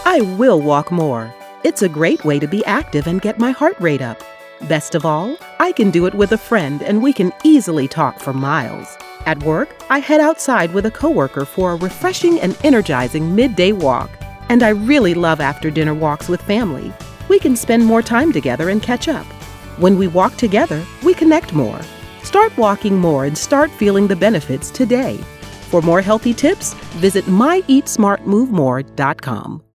I will walk more. It's a great way to be active and get my heart rate up. Best of all, I can do it with a friend and we can easily talk for miles. At work, I head outside with a coworker for a refreshing and energizing midday walk. And I really love after-dinner walks with family. We can spend more time together and catch up. When we walk together, we connect more. Start walking more and start feeling the benefits today. For more healthy tips, visit myeatsmartmovemore.com.